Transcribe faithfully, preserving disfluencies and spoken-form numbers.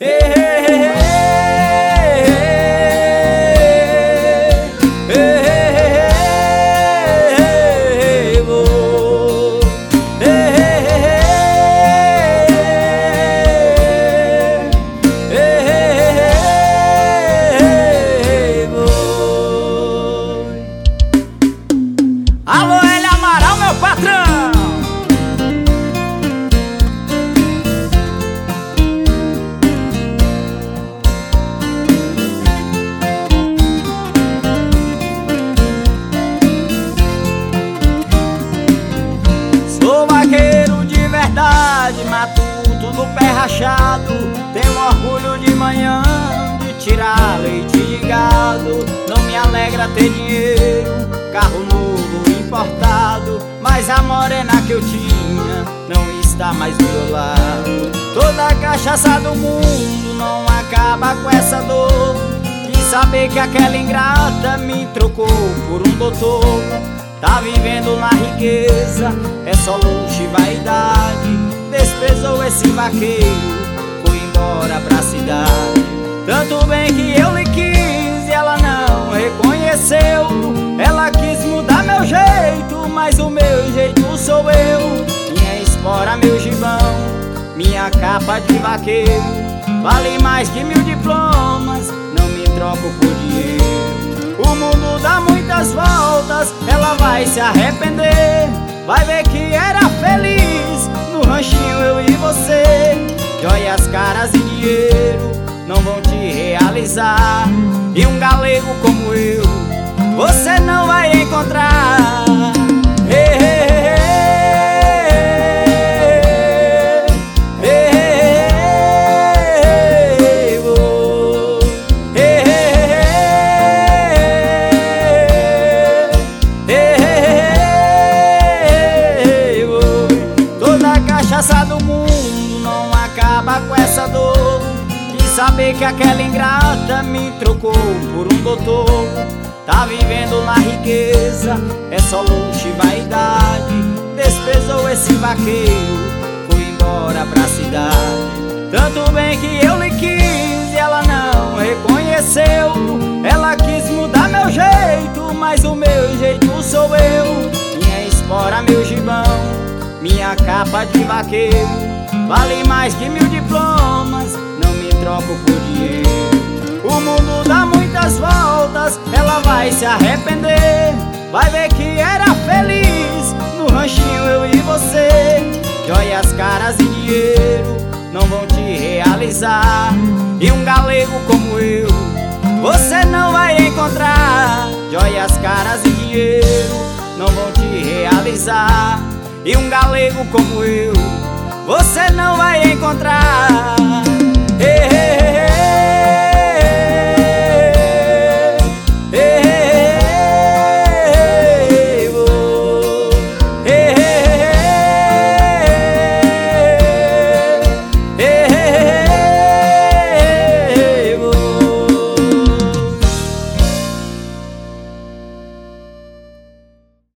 Alô, Hélio Amaral, meu patrão! Sou vaqueiro de verdade, matuto no pé rachado. Tenho orgulho de manhã de tirar leite de gado. Não me alegra ter dinheiro, carro novo importado, mas a morena que eu tinha não está mais do meu lado. Toda a cachaça do mundo não acaba com essa dor de saber que aquela ingrata me trocou por um doutor. Tá vivendo na riqueza, é só luxo e vaidade. Desprezou esse vaqueiro, foi embora pra cidade. Tanto bem que eu lhe quis e ela não reconheceu. Ela quis mudar meu jeito, mas o meu jeito sou eu. Minha espora, meu gibão, minha capa de vaqueiro vale mais que mil diplomas, não me troco por dinheiro. O mundo dá muitas voltas, ela vai se arrepender. Vai ver que era feliz no ranchinho eu e você. Joias caras e dinheiro não vão te realizar, e um galego como eu você não vai encontrar. Hey, hey, hey, hey, hey, oh. Hey, hey, hey, hey, oh. Toda a cachaça do mundo não acaba com essa dor de saber que aquela ingrata me trocou por um doutor. Tá vivendo na riqueza, é só luxo e vaidade. Desprezou esse vaqueiro, foi embora pra cidade. Tanto bem que eu lhe quis e ela não reconheceu. Ela quis mudar meu jeito, mas o meu jeito sou eu. Minha espora, meu gibão, minha capa de vaqueiro vale mais que mil diplomas, não me troco por dinheiro. O mundo dá muitas voltas, ela vai se arrepender. Vai ver que era feliz no ranchinho eu e você. Joias caras e dinheiro não vão te realizar, e um galego como eu você não vai encontrar. Joias caras e dinheiro não vão te realizar, e um galego como eu você não vai encontrar. Hey, hey,